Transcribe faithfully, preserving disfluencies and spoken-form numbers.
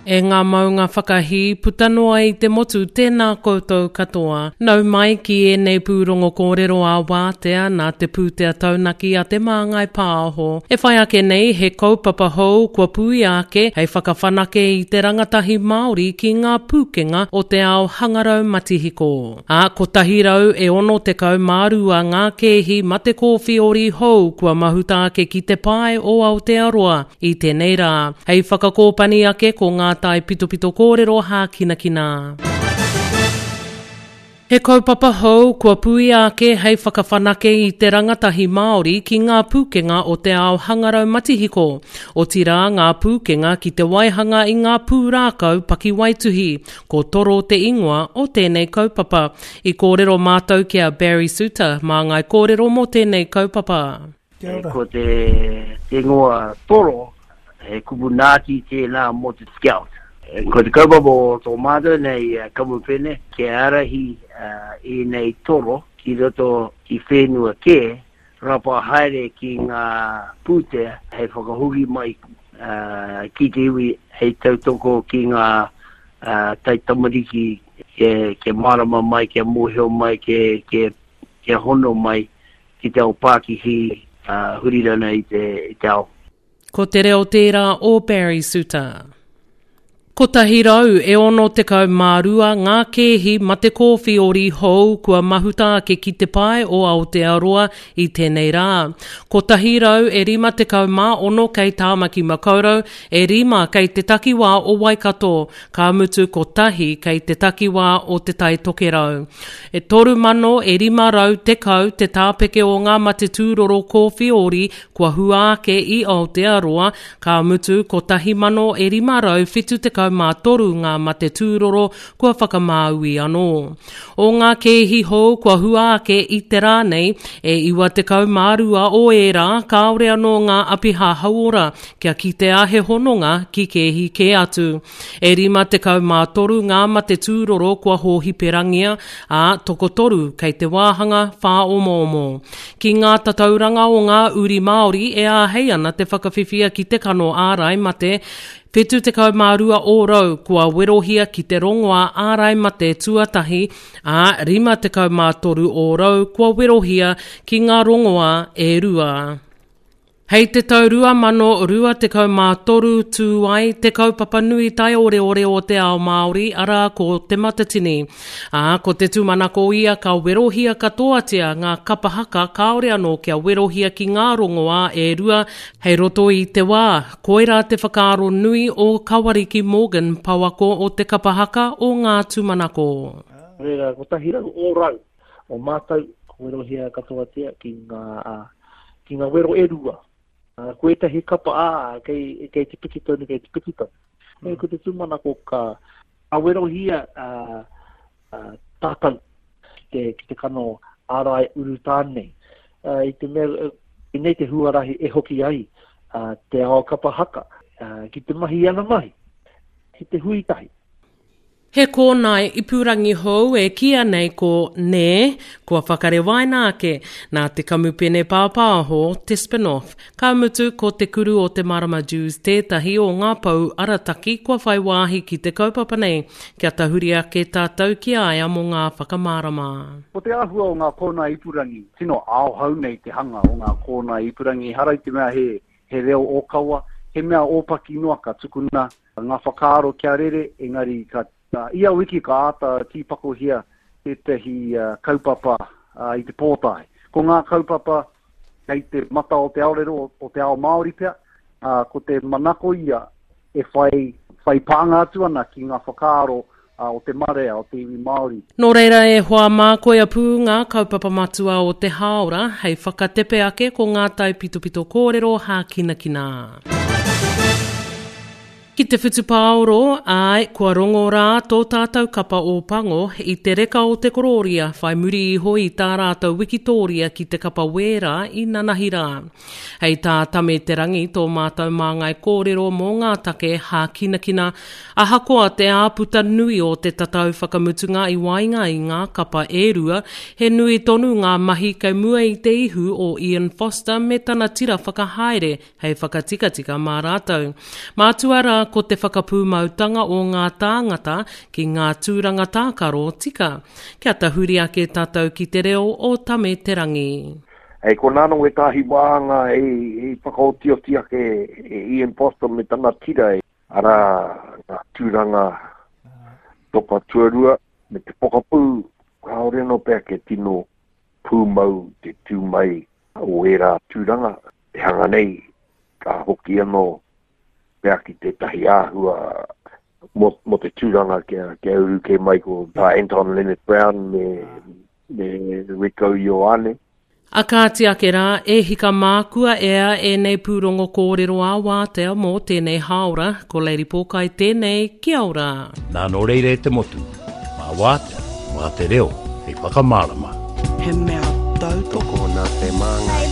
E ngā maunga whakahi, putanoa i te motu tēnā koutou katoa. Nau mai ki e nei pūrongo kōrero a wātea nā te pūtea taunaki a te māngai pāho. E whai ake nei he kaupapa hou kua pui ake hei whakawhanake i te rangatahi Māori ki ngā pūkenga o te ao hangarau matihiko. A ko tahirau e ono te kau mārua ngā kehi ma te kōwhiori hou kua mahuta ake ki te pai o Aotearoa i tēnei rā. Hei whakakōpani ake ko ngā tai pitopito kōrero hā kina kina. He kaupapa hou kua pui ake hei whakawhanake i te rangatahi Māori ki ngā pūkenga o te ao hangarau matihiko. O tira ngā pūkenga ki te waihanga i ngā pūrākau paki waituhi, ko toro te ingoa o tēnei kaupapa. I kōrero mātou kia Barry Suter, mā ngai kōrero mō tēnei kaupapa. Ko te ingoa toro, he kubunaki tēnā mō te scout. Ko te kaupapa o tō mātou nei uh, kamupene, ke arahi uh, i nei toro, ki roto ki whenua ke, rapa haere ki ngā pūtea, hei whakahugi mai uh, ki te iwi, hei tautoko ki ngā uh, taitamariki, ke, ke marama mai, ke moheo mai, ke, ke, ke hono mai, ki te ao Pākihi uh, hurirana i te, i te ao. Ko te reo tērā o Barry Suter. Ko tahirau e ono te kau mārua ngā kehi ma te kōwhiori hou kua mahuta ake ki te pai o Aotearoa i tēnei rā. Ko tahirau e rima te kau mā ono kei Tāmaki Makaurau, e rima kei te takiwā o Waikato, ka mutu ko tahi kei te takiwā o te tai tokerau. E toru mano e rima rau te kau te tāpeke o ngā mate tūroro kōwhiori kua hua ake i Aotearoa, ka mutu ko tahi mano e rima rau whitu te kau mā toru ngā mate tūroro kua whakamāui anō. O ngā kehi hou kua hua ake i te rānei, e iwa te kau mārua o e rā, kaore anō ngā apiha hauora, kia ki te ahe hononga ki kehi ke atu. E rima te kau mā toru ngā mate tūroro kua hohi perangia, a toko toru kei te wāhanga whā omo omo. Ki ngā tatauranga o ngā uri Māori e āhei ana te whakawhiwhia ki te kano ārai mate, whetū te kau mārua o rau kua werohia ki te rongoa ārai mate tuatahi, a rima te kau mātoru o rau kua werohia ki ngā rongoa e rua. Hei te tau rua mano rua te kau mātoru tū ai te kaupapa nui tai ore ore o te ao Māori ara ko te matatini. A ko te tūmanako ia ka werohia katoatia ngā kapahaka kaore anō kia werohia ki ngā rongoa e rua hei roto i te wā. Koira te whakaaro nui o Kawariki Morgan Pawako o te kapahaka o ngā tūmanako. Rera, ko tahira o rau o mātou ko werohia katoatia ki ngā, uh, ki ngā wero e rua. Uh, ko e tahi kapa a, kei, kei te pikitoni, kei te pikitoni. Mm. E ko te tūmana ko ka awerohia uh, uh, tātau te, ki te kano ārai uru tānei. Uh, I te mea, uh, i nei te huarahi e hoki ai, uh, te ao kapa haka, uh, ki te mahi ana mahi, ki te hui tahi. He kōnai ipurangi hou e kia nei ko ne, kua whakare waina ake, nā te kamupene pāpāho, te spin-off. Ka mutu ko te kuru o te Marama Jews, tētahi o ngā pau arataki kua whai wāhi ki te kaupapa nei, kia tahuri ake tātou ki aia mo ngā whakamārama. Ko te ahua o ngā kōnai ipurangi, tino ao hau nei te hanga o ngā kōnai ipurangi, harai te mea he, he reo o kaua, he mea ōpaki noa ka tukuna, ngā whakaaro kia rere, engari ka Uh, ia wiki ka ata tīpako hia te tehi uh, kaupapa uh, i te pōtai. Ko ngā kaupapa kei te mata o te aorero o, o te ao Māori pia, uh, ko te manako ia e whai, whai pānga atu ana ki ngā whakaaro uh, o te marea o te iwi Māori. Nō reira e hoa mākoia pū ngā kaupapa matua o te haora, hei whakatepe ake ko ngā tai pitopito kōrero hā kina kina. Ki te whutupāoro, ai, kua rongo rā tō tātou kapa o pango i te reka o te kororia, whai muri iho i tā rātou wikitoria ki te kapa wera i nanahi rā. Hei tā tame te rangi tō mātou māngai kōrero mō ngā take hā kina kina, ahakoa te āputa nui o te tatau whakamutunga i wainga i ngā kapa e rua, he nui tonu ngā mahi kei mua i te ihu o Ian Foster me tana tira whakahaere hei whakatikatika mā rātou. Mātua rā ko te whakapūmautanga o ngā tāngata ki ngā tūranga tākaro tika. Kia tahuri ake tātou ki te reo o Tame Te Rangi. Ei, ko nāno e tāhi wāanga e, e whakaotiotia ke e Ian Foster me tana tira e. Ara ngā tūranga toka tuarua me te pokapū kaore no pēr ke tino pūmau te tūmai o era tūranga. E hanga nei ka hoki anō pēr ki te tahi āhua mo, mo te tūranga kia, kia uru ke Michael ta Anton Leonard Brown me, me Rico Ioane. A kāti ake rā, e hika mākua ea e nei pūrongo kōrero a wātea mō tēnei haora, ko Lady Pōkai tēnei, kia ora. Nā no reire te motu, mā wātea, mā te reo, hei whakamārama. He mea tau toko nā te māngai.